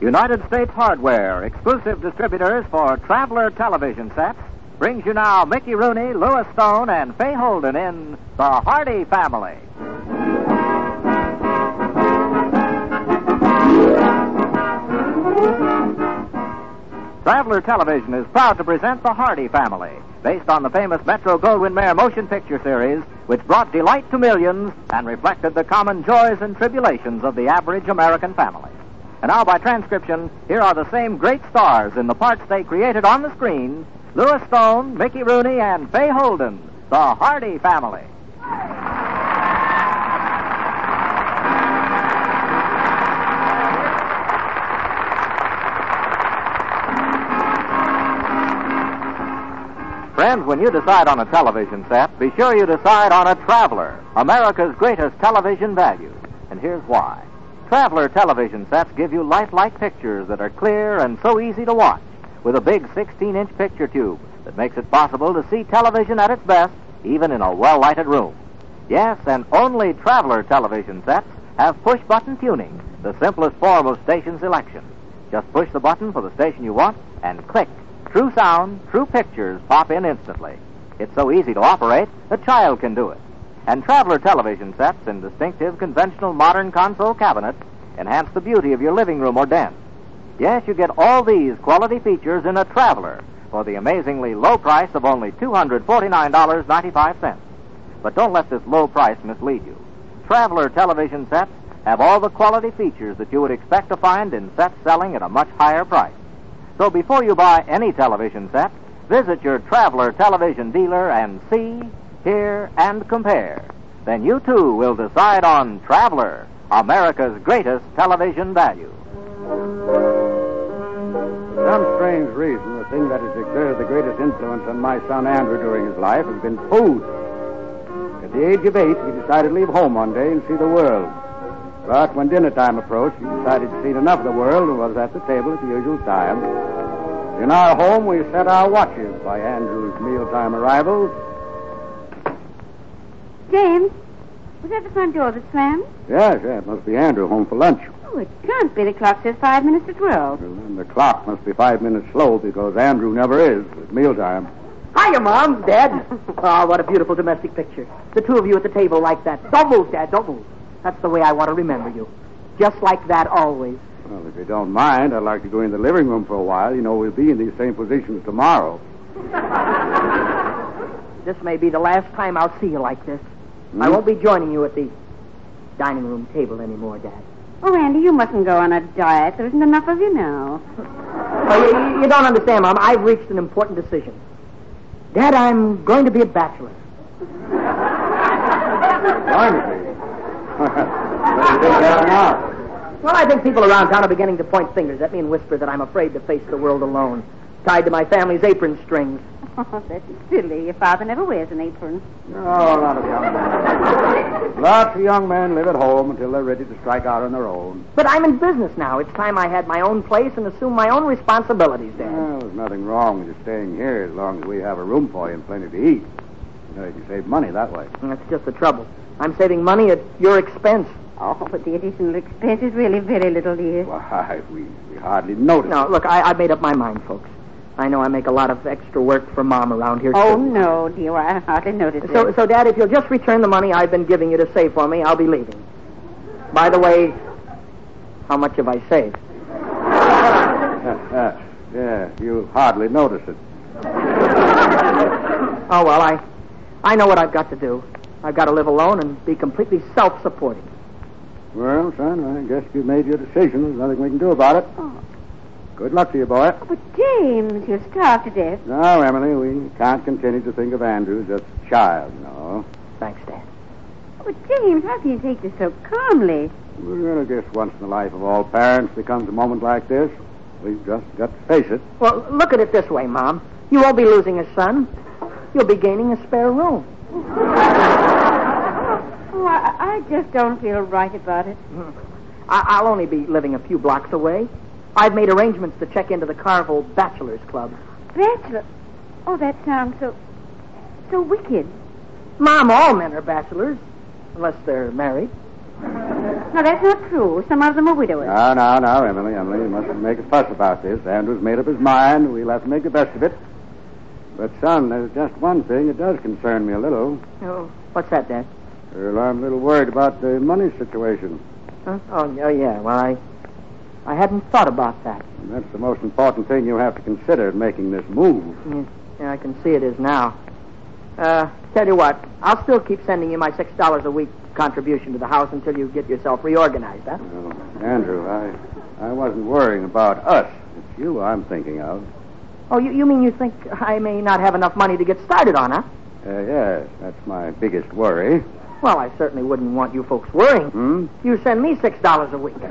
United States Hardware, exclusive distributors for Traveler television sets, brings you now Mickey Rooney, Louis Stone, and Fay Holden in The Hardy Family. Traveler Television is proud to present The Hardy Family, based on the famous Metro-Goldwyn-Mayer motion picture series, which brought delight to millions and reflected the common joys and tribulations of the average American family. And now, by transcription, here are the same great stars in the parts they created on the screen: Louis Stone, Mickey Rooney, and Fay Holden, The Hardy Family. Friends, when you decide on a television set, be sure you decide on a Traveler, America's greatest television value. And here's why. Traveler television sets give you lifelike pictures that are clear and so easy to watch, with a big 16-inch picture tube that makes it possible to see television at its best, even in a well-lighted room. Yes, and only Traveler television sets have push-button tuning, the simplest form of station selection. Just push the button for the station you want, and click. True sound, true pictures pop in instantly. It's so easy to operate, a child can do it. And Traveler television sets in distinctive, conventional, modern console cabinets enhance the beauty of your living room or den. Yes, you get all these quality features in a Traveler for the amazingly low price of only $249.95. But don't let this low price mislead you. Traveler television sets have all the quality features that you would expect to find in sets selling at a much higher price. So before you buy any television set, visit your Traveler television dealer and see, hear, and compare. Then you, too, will decide on Traveler, America's greatest television value. For some strange reason, the thing that has exerted the greatest influence on my son Andrew during his life has been food. At the age of 8, he decided to leave home one day and see the world. But when dinner time approached, he decided to see enough of the world and was at the table at the usual time. In our home, we set our watches by Andrew's mealtime arrival. James, was that the front door that slammed? Yes, it must be Andrew home for lunch. Oh, it can't be. The clock says 5 minutes to 12. Well, then the clock must be 5 minutes slow because Andrew never is at mealtime. Hiya, Mom, Dad. Oh, what a beautiful domestic picture. The two of you at the table like that. Don't move, Dad, don't move. That's the way I want to remember you. Just like that always. Well, if you don't mind, I'd like to go in the living room for a while. You know, we'll be in these same positions tomorrow. This may be the last time I'll see you like this. I won't be joining you at the dining room table anymore, Dad. Oh, Andy, you mustn't go on a diet. There isn't enough of you now. Oh, you don't understand, Mom. I've reached an important decision. Dad, I'm going to be a bachelor. Going to be? What do you think that now? Well, I think people around town are beginning to point fingers at me and whisper that I'm afraid to face the world alone, tied to my family's apron strings. Oh, that's silly. Your father never wears an apron. No, not a young man. Lots of young men live at home until they're ready to strike out on their own. But I'm in business now. It's time I had my own place and assume my own responsibilities, Dad. Well, there's nothing wrong with you staying here as long as we have a room for you and plenty to eat. You know, you can save money that way. And that's just the trouble. I'm saving money at your expense. Oh, but the additional expense is really very little, dear. Why, we hardly notice. No, look, I've made up my mind, folks. I know I make a lot of extra work for Mom around here, Oh, too. no, dear. I hardly noticed it. So, Dad, if you'll just return the money I've been giving you to save for me, I'll be leaving. By the way, how much have I saved? Yeah, you hardly notice it. Oh, well, I know what I've got to do. I've got to live alone and be completely self-supporting. Well, son, I guess you made your decision. There's nothing we can do about it. Oh. Good luck to you, boy. Oh, but James, you're starved to death. No, Emily, we can't continue to think of Andrew as just a child, no. Thanks, Dad. Oh, but James, how can you take this so calmly? Well, I guess once in the life of all parents there comes a moment like this. We've just got to face it. Well, look at it this way, Mom. You won't be losing a son. You'll be gaining a spare room. Oh, I just don't feel right about it. I'll only be living a few blocks away. I've made arrangements to check into the Carvel Bachelors Club. Bachelor? Oh, that sounds so wicked. Mom, all men are bachelors, unless they're married. No, that's not true. Some of them are widowers. No, Emily. You mustn't make a fuss about this. Andrew's made up his mind. We'll have to make the best of it. But, son, there's just one thing that does concern me a little. Oh, what's that, Dad? Well, I'm a little worried about the money situation. Huh? Oh, yeah. Well, I hadn't thought about that. And that's the most important thing you have to consider in making this move. Yeah, I can see it is now. Tell you what, I'll still keep sending you my $6 a week contribution to the house until you get yourself reorganized, huh? Well, Andrew, I wasn't worrying about us. It's you I'm thinking of. Oh, you mean you think I may not have enough money to get started on, huh? Yes, that's my biggest worry. Well, I certainly wouldn't want you folks worrying. You send me $6 a week.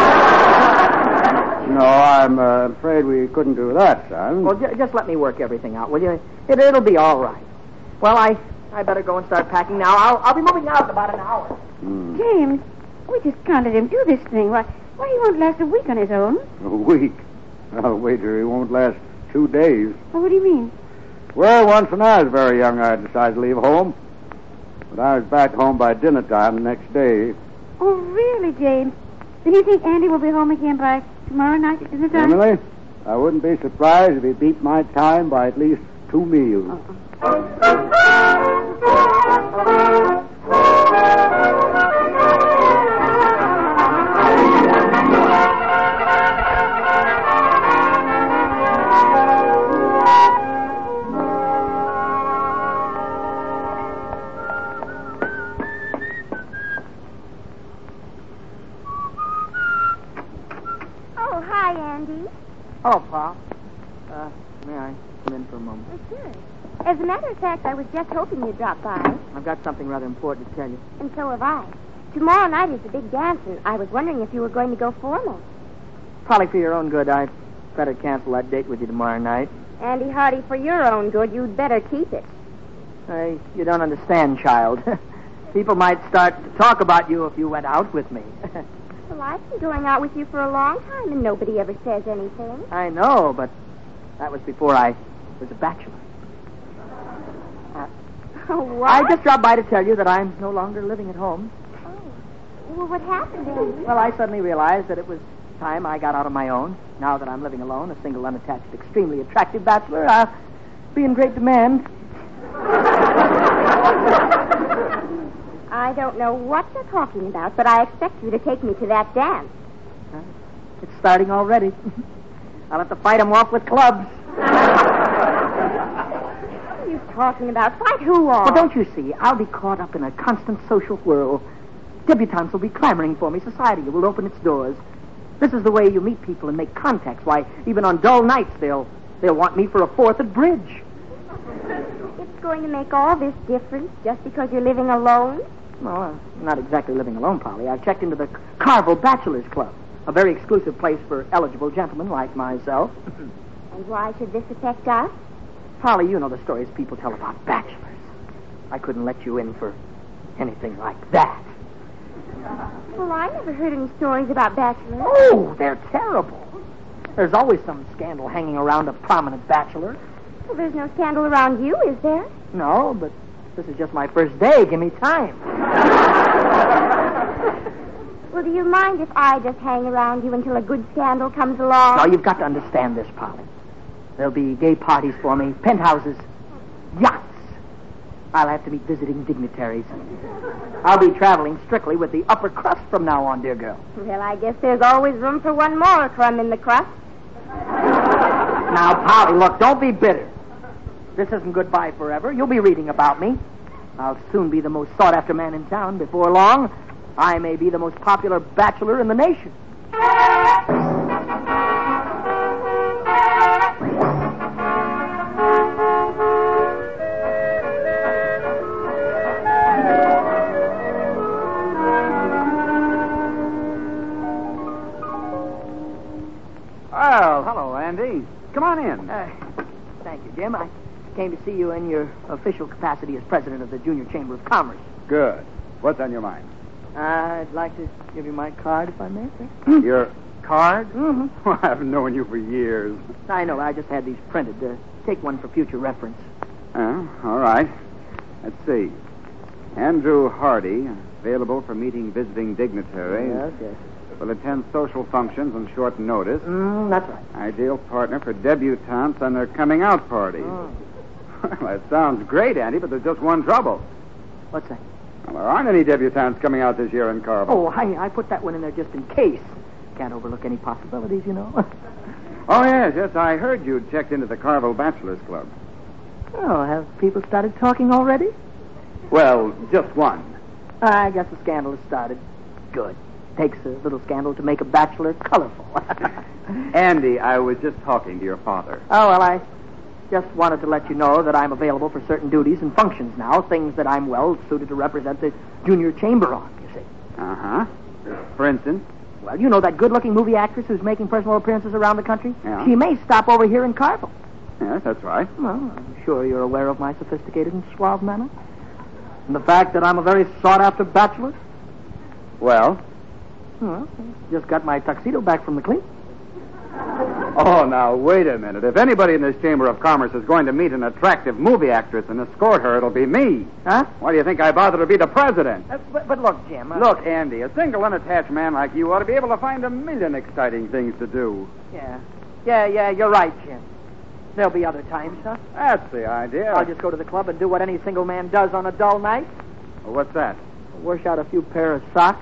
No, I'm afraid we couldn't do that, son. Well, just let me work everything out, will you? It'll be all right. Well, I better go and start packing now. I'll be moving out in about an hour. James, we just can't let him do this thing. Why, he won't last a week on his own. A week? I'll wager he won't last 2 days. Well, what do you mean? Well, once when I was very young, I decided to leave home. But I was back home by dinner time the next day. Oh, really, James? Then you think Andy will be home again by tomorrow night at dinner time? Emily, I wouldn't be surprised if he beat my time by at least 2 meals. Oh, hi, Andy. Oh, Pa. May I come in for a moment? Oh, sure. As a matter of fact, I was just hoping you'd drop by. I've got something rather important to tell you. And so have I. Tomorrow night is the big dance, and I was wondering if you were going to go formal. Probably for your own good, I'd better cancel that date with you tomorrow night. Andy Hardy, for your own good, you'd better keep it. You don't understand, child. People might start to talk about you if you went out with me. Well, I've been going out with you for a long time, and nobody ever says anything. I know, but that was before I was a bachelor. Oh, what? I just dropped by to tell you that I'm no longer living at home. Oh. Well, what happened, Andy? Well, I suddenly realized that it was time I got out on my own. Now that I'm living alone, a single, unattached, extremely attractive bachelor, I'll be in great demand. I don't know what you're talking about, but I expect you to take me to that dance. It's starting already. I'll have to fight him off with clubs. What are you talking about? Fight who off? Well, don't you see? I'll be caught up in a constant social whirl. Debutantes will be clamoring for me. Society will open its doors. This is the way you meet people and make contacts. Why, even on dull nights, they'll want me for a fourth at bridge. It's going to make all this difference just because you're living alone? Well, I'm not exactly living alone, Polly. I've checked into the Carvel Bachelors Club, a very exclusive place for eligible gentlemen like myself. And why should this affect us? Polly, you know the stories people tell about bachelors. I couldn't let you in for anything like that. Well, I never heard any stories about bachelors. Oh, they're terrible. There's always some scandal hanging around a prominent bachelor. Well, there's no scandal around you, is there? No, but this is just my first day. Give me time. Well, do you mind if I just hang around you until a good scandal comes along? Now, you've got to understand this, Polly. There'll be gay parties for me, penthouses, yachts. I'll have to meet visiting dignitaries. I'll be traveling strictly with the upper crust from now on, dear girl. Well, I guess there's always room for one more crumb in the crust. Now, Polly, look, don't be bitter. This isn't goodbye forever. You'll be reading about me. I'll soon be the most sought-after man in town. Before long, I may be the most popular bachelor in the nation. Well, hello, Andy. Come on in. Thank you, Jim. I came to see you in your official capacity as president of the Junior Chamber of Commerce. Good. What's on your mind? I'd like to give you my card, if I may, sir. Your card? Mm-hmm. Well, I've known you for years. I know. I just had these printed. Take one for future reference. All right. Let's see. Andrew Hardy, Available for meeting visiting dignitaries. Yes. Will attend social functions on short notice. That's right. Ideal partner for debutantes on their coming out parties. Oh. Well, that sounds great, Andy, but there's just one trouble. What's that? Well, there aren't any debutantes coming out this year in Carvel. Oh, I put that one in there just in case. Can't overlook any possibilities, you know. Oh, yes. I heard you'd checked into the Carvel Bachelors Club. Oh, have people started talking already? Well, just one. I guess the scandal has started. Good. Takes a little scandal to make a bachelor colorful. Andy, I was just talking to your father. Oh, well, I just wanted to let you know that I'm available for certain duties and functions now, things that I'm well suited to represent the junior chamber on, you see. Uh-huh. For instance? Well, you know that good-looking movie actress who's making personal appearances around the country? Yeah. She may stop over here in Carvel. Yes, that's right. Well, I'm sure you're aware of my sophisticated and suave manner. And the fact that I'm a very sought-after bachelor. Well? Well, just got my tuxedo back from the clean. Oh, now, wait a minute. If anybody in this Chamber of Commerce is going to meet an attractive movie actress and escort her, it'll be me. Huh? Why do you think I bother to be the president? But look, Jim. Look, Andy, a single, unattached man like you ought to be able to find a million exciting things to do. Yeah, you're right, Jim. There'll be other times, huh? That's the idea. I'll just go to the club and do what any single man does on a dull night. Well, what's that? Wash out a few pair of socks.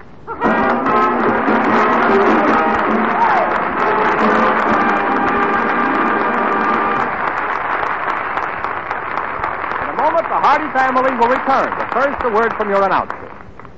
The Hardy family will return, but first a word from your announcer.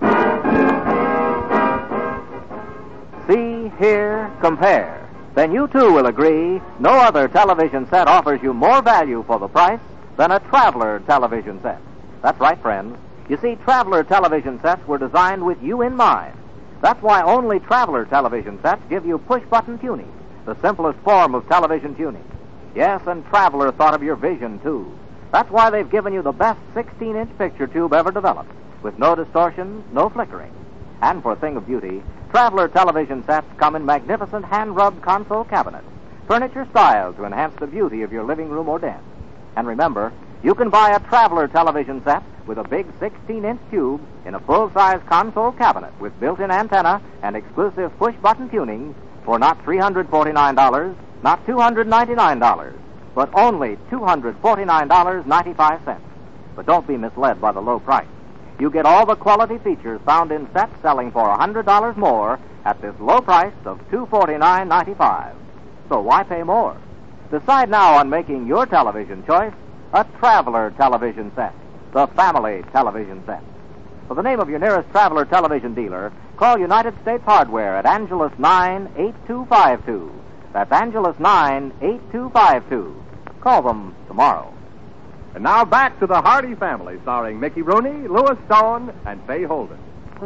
See, hear, compare. Then you too will agree no other television set offers you more value for the price than a Traveler television set. That's right, friends. You see, Traveler television sets were designed with you in mind. That's why only Traveler television sets give you push-button tuning, the simplest form of television tuning. Yes, and Traveler thought of your vision, too. That's why they've given you the best 16-inch picture tube ever developed, with no distortions, no flickering. And for a thing of beauty, Traveler television sets come in magnificent hand-rubbed console cabinets, furniture styled to enhance the beauty of your living room or den. And remember, you can buy a Traveler television set with a big 16-inch tube in a full-size console cabinet with built-in antenna and exclusive push-button tuning for not $349, not $299, but only $249.95. But don't be misled by the low price. You get all the quality features found in sets selling for $100 more at this low price of $249.95. So why pay more? Decide now on making your television choice a Traveler television set, the family television set. For the name of your nearest Traveler television dealer, call United States Hardware at Angelus 98252. That's Angelus 98252. Call them tomorrow. And now back to the Hardy family, starring Mickey Rooney, Louis Stone, and Fay Holden.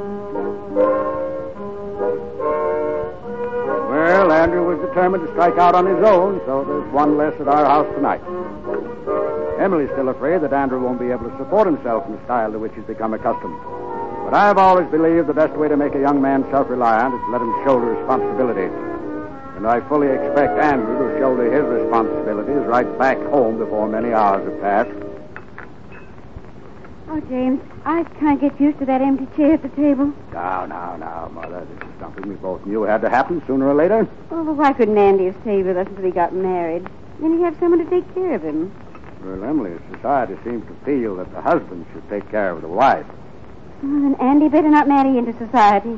Well, Andrew was determined to strike out on his own, so there's one less at our house tonight. Emily's still afraid that Andrew won't be able to support himself in the style to which he's become accustomed. But I've always believed the best way to make a young man self-reliant is to let him shoulder responsibility. And I fully expect Andrew to shoulder his responsibilities right back home before many hours have passed. Oh, James, I can't get used to that empty chair at the table. Now, Mother. This is something we both knew had to happen sooner or later. Oh, well, why couldn't Andy have stayed with us until he got married? Then he'd have someone to take care of him. Well, Emily, society seems to feel that the husband should take care of the wife. Oh, then Andy better not marry into society.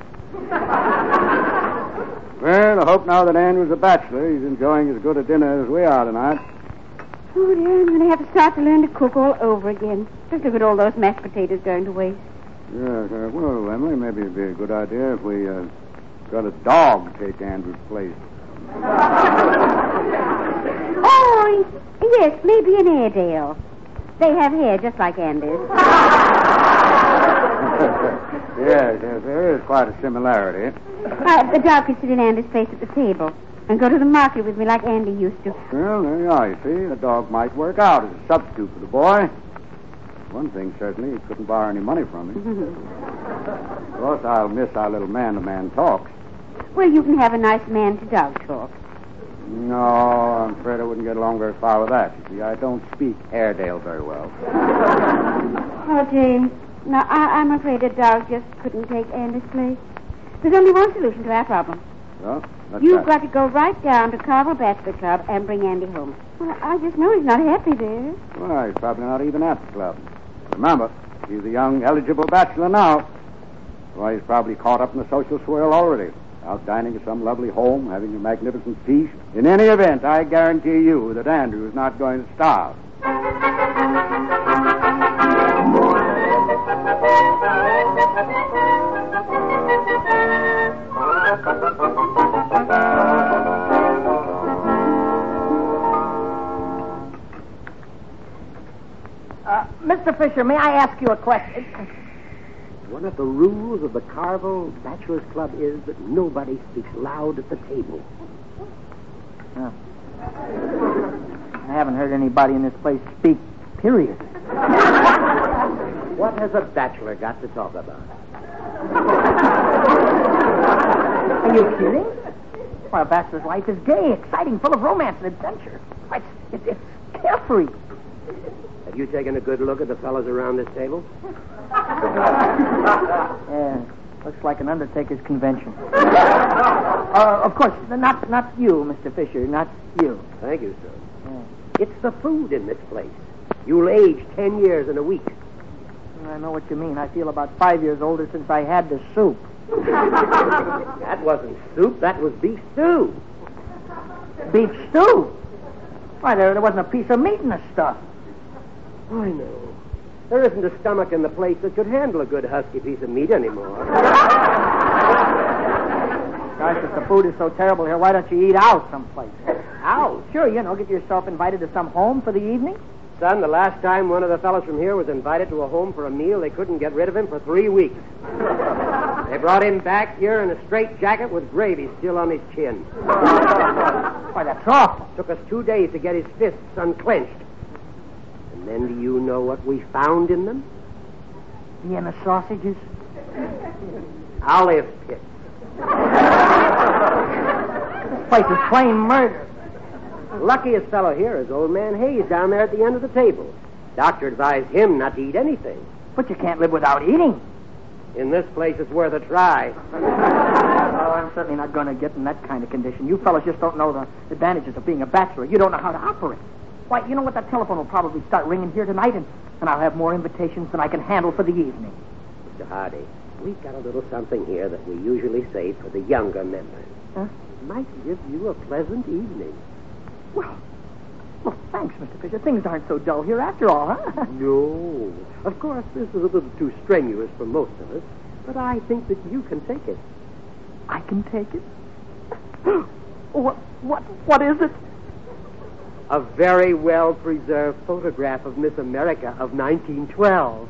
Well, I hope now that Andrew's a bachelor, he's enjoying as good a dinner as we are tonight. Oh, dear, I'm going to have to start to learn to cook all over again. Just look at all those mashed potatoes going to waste. Yes, well, Emily, maybe it'd be a good idea if we got a dog take Andrew's place. Oh, yes, maybe an Airedale. They have hair just like Andy's. Yes, there is quite a similarity. The dog could sit in Andy's place at the table and go to the market with me like Andy used to. Well, there you are, you see. The dog might work out as a substitute for the boy. One thing, certainly, he couldn't borrow any money from me. Of course, I'll miss our little man-to-man talks. Well, you can have a nice man-to-dog talk. No, I'm afraid I wouldn't get along very far with that. You see, I don't speak Airedale very well. Oh, James, No, I'm afraid a dog just couldn't take Andy's place. There's only one solution to our problem. Well, You've got to go right down to Carvel Bachelor Club and bring Andy home. Well, I just know he's not happy there. Well, he's probably not even at the club. Remember, he's a young, eligible bachelor now. Well, he's probably caught up in the social swirl already. Out dining at some lovely home, having a magnificent feast. In any event, I guarantee you that Andrew is not going to starve. Mr. Fisher, may I ask you a question? One of the rules of the Carvel Bachelors Club is that nobody speaks loud at the table. Oh. I haven't heard anybody in this place speak, period. What has a bachelor got to talk about? Are you kidding? Why, a bachelor's life is gay, exciting, full of romance and adventure. It's carefree. Have you taken a good look at the fellows around this table? Yeah, looks like an undertaker's convention. Of course, not you, Mr. Fisher, not you. Thank you, sir. Yeah. It's the food in this place. You'll age 10 years in a week. I know what you mean. I feel about 5 years older since I had the soup. That wasn't soup. That was beef stew. Beef stew? Why, there wasn't a piece of meat in the stuff. I know. There isn't a stomach in the place that could handle a good husky piece of meat anymore. Gosh, if the food is so terrible here, why don't you eat out someplace? Out? Sure, get yourself invited to some home for the evening. Son, the last time one of the fellows from here was invited to a home for a meal, they couldn't get rid of him for 3 weeks. They brought him back here in a straitjacket with gravy still on his chin. Why, that's awful. Took us 2 days to get his fists unclenched. And then do you know what we found in them? And the sausages? Olive pits. This place is plain murder. Luckiest fellow here is old man Hayes down there at the end of the table. Doctor advised him not to eat anything. But you can't live without eating. In this place, it's worth a try. Oh, I'm certainly not going to get in that kind of condition. You fellas just don't know the advantages of being a bachelor. You don't know how to operate. Why, you know what? That telephone will probably start ringing here tonight, and I'll have more invitations than I can handle for the evening. Mr. Hardy, we've got a little something here that we usually save for the younger members. Huh? Might give you a pleasant evening. Well, thanks, Mr. Fisher. Things aren't so dull here after all, huh? No. Of course, this is a little too strenuous for most of us, but I think that you can take it. I can take it? What is it? A very well-preserved photograph of Miss America of 1912.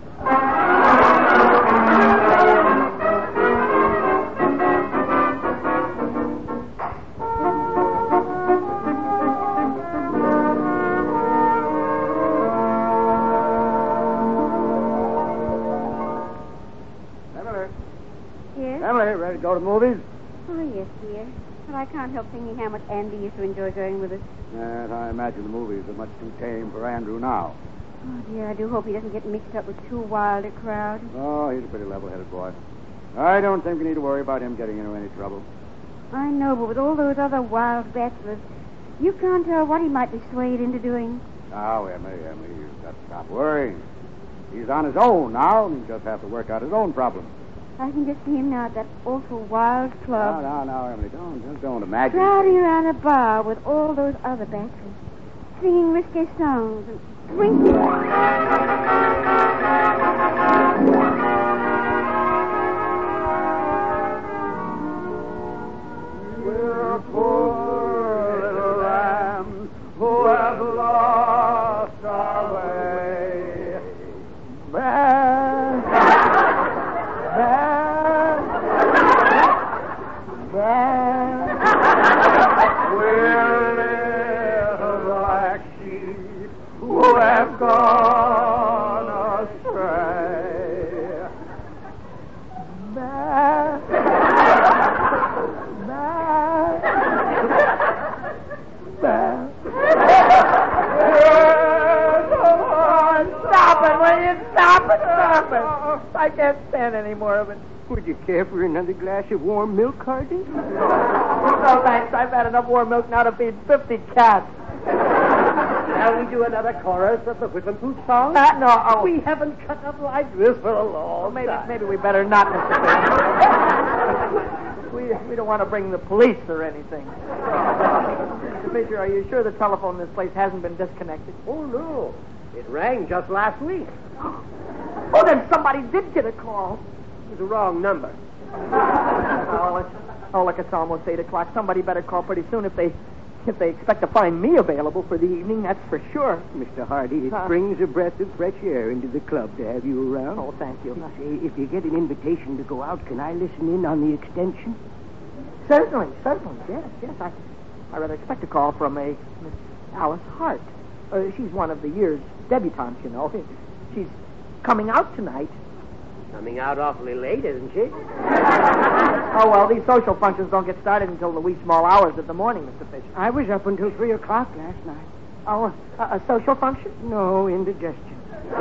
Emily, ready to go to the movies? Oh, yes, dear. But I can't help thinking how much Andy used to enjoy going with us. Yes, I imagine the movies are much too tame for Andrew now. Oh, dear, I do hope he doesn't get mixed up with too wild a crowd. Oh, he's a pretty level-headed boy. I don't think we need to worry about him getting into any trouble. I know, but with all those other wild bachelors, you can't tell what he might be swayed into doing. Now, Emily, you've got to stop worrying. He's on his own now, and he'll just have to work out his own problems. I can just see him now at that awful wild club. No, Emily, don't imagine. Crowding around a bar with all those other bachelors, singing risque songs and drinking. We're poor little lambs who have lost our way. We're little black sheep who have gone stand any more of it. Would you care for another glass of warm milk, Hardy? No, thanks. I've had enough warm milk now to feed 50 cats. Shall we do another chorus of the Whip and Pooch song? No. We haven't cut up like this for a long time. Maybe we better not, Mr. Fisher. We don't want to bring the police or anything. Mr. Fisher, are you sure the telephone in this place hasn't been disconnected? Oh, no. It rang just last week. Oh, then somebody did get a call. It was the wrong number. Look, it's almost 8 o'clock. Somebody better call pretty soon if they expect to find me available for the evening, that's for sure. Mr. Hardy, it brings a breath of fresh air into the club to have you around. Oh, thank you. Say, if you get an invitation to go out, can I listen in on the extension? Certainly. Yes. I rather expect a call from a Miss Alice Hart. She's one of the year's debutantes, you know. She's coming out tonight. Coming out awfully late, isn't she? Oh, well, these social functions don't get started until the wee small hours of the morning, Mr. Fisher. I was up until 3 o'clock last night. Oh, a social function? No, indigestion.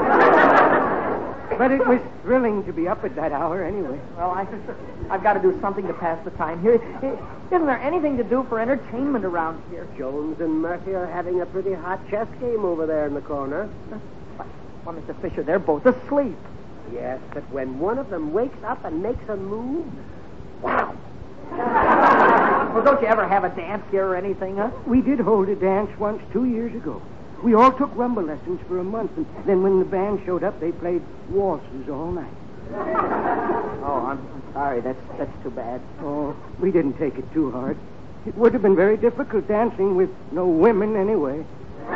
But it was thrilling to be up at that hour anyway. Well, I've got to do something to pass the time here. Isn't there anything to do for entertainment around here? Jones and Murphy are having a pretty hot chess game over there in the corner. Well, Mr. Fisher, they're both asleep. Yes, but when one of them wakes up and makes a move, wow. Well, don't you ever have a dance here or anything, huh? We did hold a dance once 2 years ago. We all took rumba lessons for a month, and then when the band showed up, they played waltzes all night. Oh, I'm sorry. That's too bad. Oh, we didn't take it too hard. It would have been very difficult dancing with no women anyway.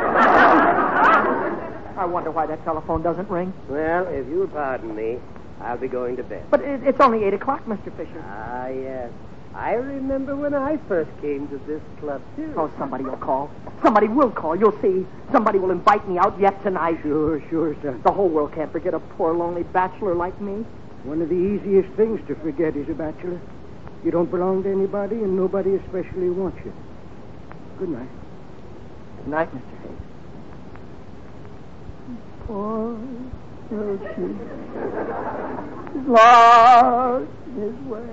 I wonder why that telephone doesn't ring. Well, if you'll pardon me, I'll be going to bed. But it's only 8 o'clock, Mr. Fisher. Ah, yes. I remember when I first came to this club, too. Oh, somebody will call. Somebody will call. You'll see. Somebody will invite me out yet tonight. Sure, son. The whole world can't forget a poor, lonely bachelor like me. One of the easiest things to forget is a bachelor. You don't belong to anybody, and nobody especially wants you. Good night. Good night, Mr. Hayes. Poor Rosie is lost in his way.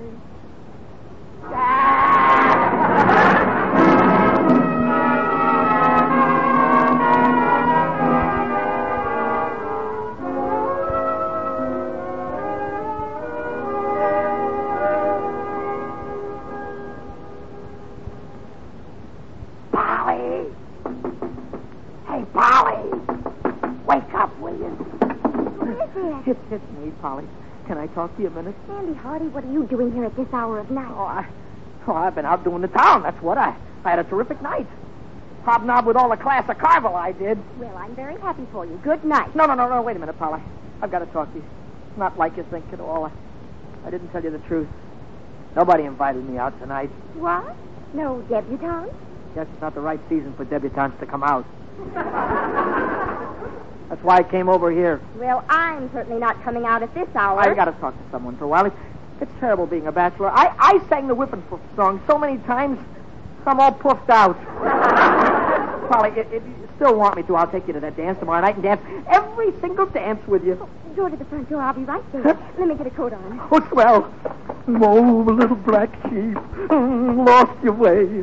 Polly! Hey, Polly! Wake up, will you? Who is it? It's me, Polly. Can I talk to you a minute? Andy Hardy, what are you doing here at this hour of night? I've been out doing the town. That's what I had a terrific night. Hobnob with all the class of Carvel, I did. Well, I'm very happy for you. Good night. No. Wait a minute, Polly. I've got to talk to you. It's not like you think at all. I didn't tell you the truth. Nobody invited me out tonight. What? No debutante? Guess it's not the right season for debutantes to come out. That's why I came over here. Well, I'm certainly not coming out at this hour. I've got to talk to someone for a while. It's terrible being a bachelor. I sang the Whippin' Poof song so many times, I'm all puffed out. Polly, if you still want me to, I'll take you to that dance tomorrow night and dance every single dance with you. Go to the front door. I'll be right there. Let me get a coat on. Oh, swell. Oh, little black sheep, lost your way.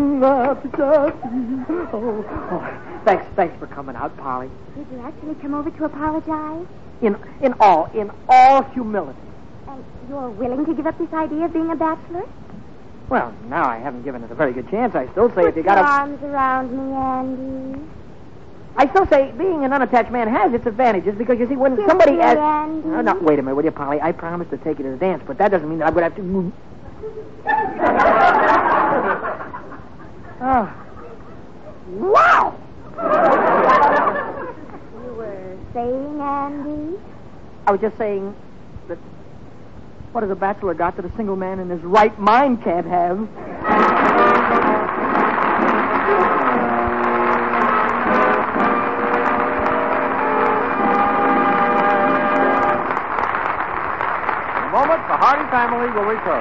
Thanks for coming out, Polly. Did you actually come over to apologize? In all humility. And you're willing to give up this idea of being a bachelor? Well, now I haven't given it a very good chance. I still say if you got Put your arms around me, Andy. I still say being an unattached man has its advantages because, you see, when Kiss somebody me, asks... Andy. No, wait a minute, will you, Polly? I promised to take you to the dance, but that doesn't mean that I'm going to have to... Oh. Wow! You were saying, Andy? I was just saying that what has a bachelor got that a single man in his right mind can't have? In a moment, the Hardy family will return.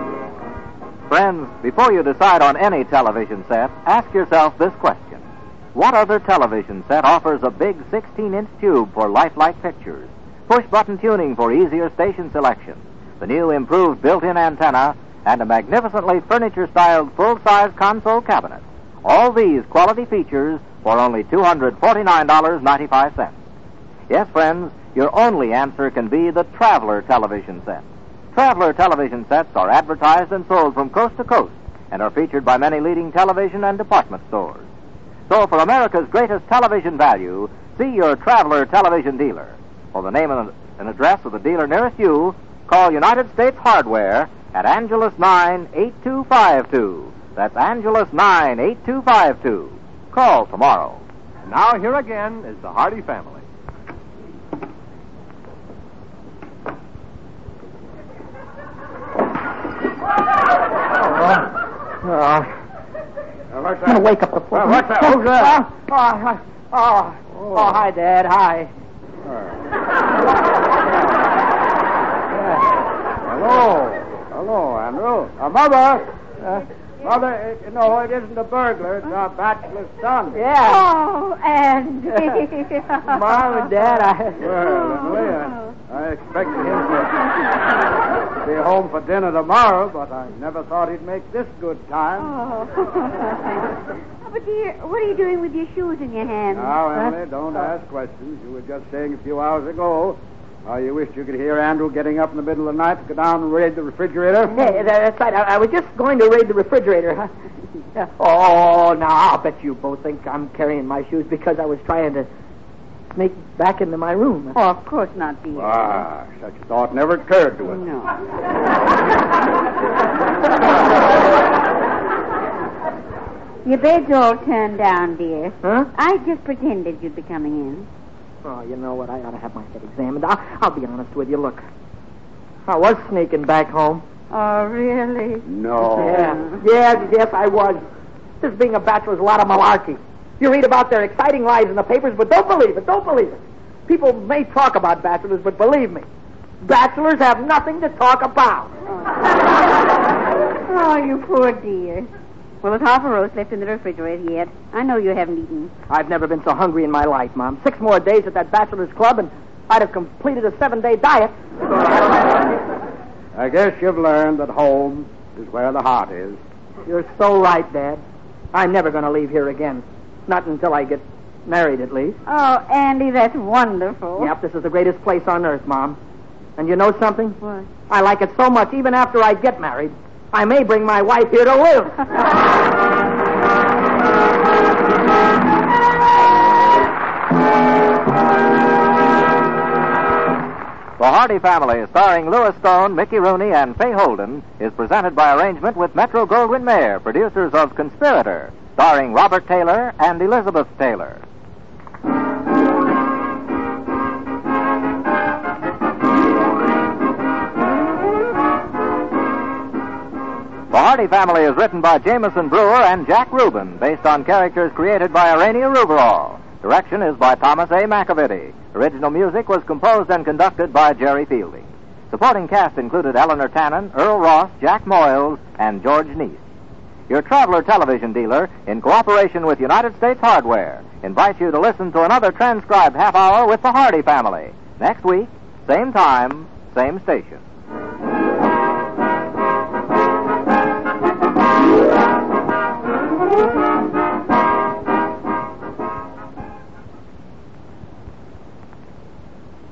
Friends, before you decide on any television set, ask yourself this question. What other television set offers a big 16-inch tube for lifelike pictures, push-button tuning for easier station selection, the new improved built-in antenna, and a magnificently furniture-styled full-size console cabinet? All these quality features for only $249.95. Yes, friends, your only answer can be the Traveler television set. Traveler television sets are advertised and sold from coast to coast and are featured by many leading television and department stores. So for America's greatest television value, see your Traveler television dealer. For the name and address of the dealer nearest you, call United States Hardware at Angelus 98252. That's Angelus 98252. Call tomorrow. And now here again is the Hardy family. What's I'm going to wake up the phone. What's that? Who's that? Hi, Dad. Hi. Hello, Andrew. Mother. Mother, no, it isn't a burglar. It's our bachelor's son. Yeah. Oh, Andy. Mom and Dad, Well, Leah, I expected him to be home for dinner tomorrow, but I never thought he'd make this good time. Oh. But, dear, what are you doing with your shoes in your hand? Now, Emily, don't ask questions. You were just saying a few hours ago how you wished you could hear Andrew getting up in the middle of the night to go down and raid the refrigerator. Hey, that's right. I was just going to raid the refrigerator, huh? Oh, now, I'll bet you both think I'm carrying my shoes because I was trying to sneak back into my room. Oh, of course not, dear. Such a thought never occurred to us. No. Your bed's all turned down, dear. Huh? I just pretended you'd be coming in. Oh, you know what? I ought to have my head examined. I'll be honest with you. Look, I was sneaking back home. Oh, really? No. Yes, I was. This being a bachelor's a lot of malarkey. You read about their exciting lives in the papers, but don't believe it. People may talk about bachelors, but believe me, bachelors have nothing to talk about. Oh, you poor dear. Well, there's half a roast left in the refrigerator yet. I know you haven't eaten. I've never been so hungry in my life, Mom. 6 more days at that bachelor's club, and I'd have completed a 7-day diet. I guess you've learned that home is where the heart is. You're so right, Dad. I'm never going to leave here again. Not until I get married, at least. Oh, Andy, that's wonderful. Yep, this is the greatest place on earth, Mom. And you know something? What? I like it so much, even after I get married, I may bring my wife here to live. The Hardy Family, starring Louis Stone, Mickey Rooney, and Fay Holden, is presented by arrangement with Metro-Goldwyn-Mayer, producers of Conspirator, starring Robert Taylor and Elizabeth Taylor. The Hardy Family is written by Jameson Brewer and Jack Rubin, based on characters created by Arania Ruberall. Direction is by Thomas A. McAvity. Original music was composed and conducted by Jerry Fielding. Supporting cast included Eleanor Tannen, Earl Ross, Jack Moyles, and George Neese. Your Traveler television dealer, in cooperation with United States Hardware, invites you to listen to another transcribed half hour with the Hardy Family. Next week, same time, same station.